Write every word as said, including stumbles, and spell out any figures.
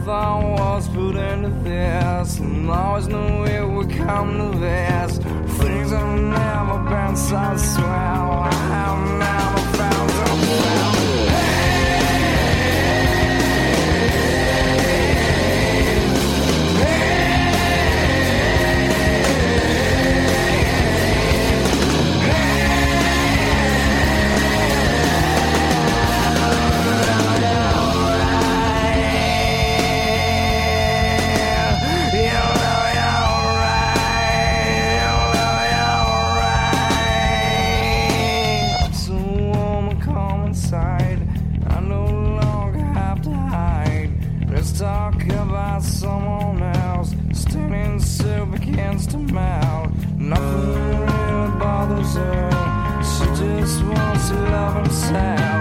thought was put into this, and always knew it would come to this. Things have never been so swell. I have never felt so well. Talk about someone else, standing soup against a mouth. Nothing really bothers her. She just wants to love herself.